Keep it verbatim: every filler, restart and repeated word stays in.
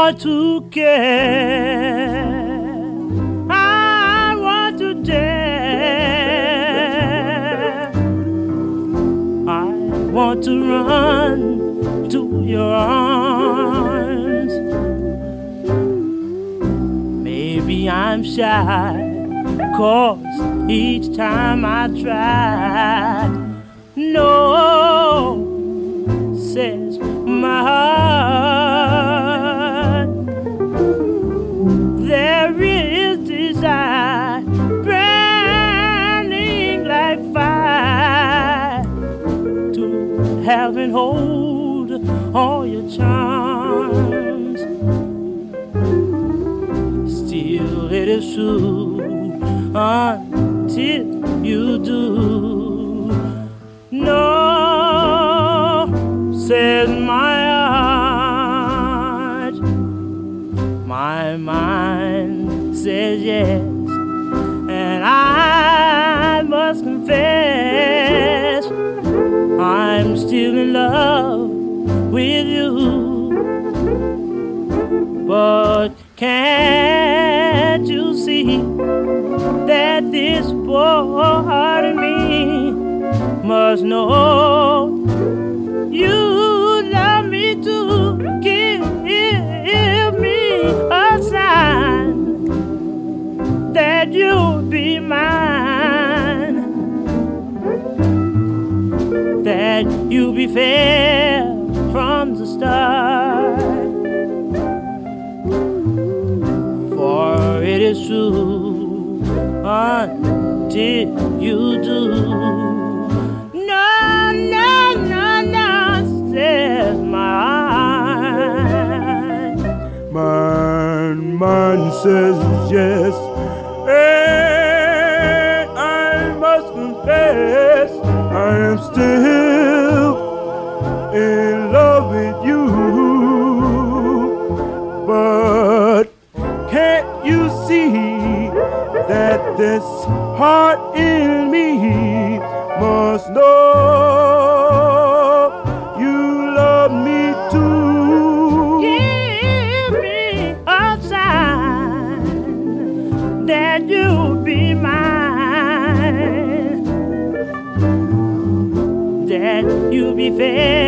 want to care. I want to dare. I want to run to your arms. Maybe I'm shy, 'cause each time I try, no, says my heart. There is desire burning like fire to have and hold all your charms. Still, it is true until you do. No, says my heart. My mind says yes, and I must confess I'm still in love with you. But can't you see that this poor heart of me must know you love me to give me a sign that you'll be mine, that you'll be fair from the start. For it is true until you do. No, no, no, no, says mine. Mine, mine says yes, and I must confess I am still in love with you. But can't you see that this heart in me must know you love me too? Give me a sign that you'll be mine, that you'll be fair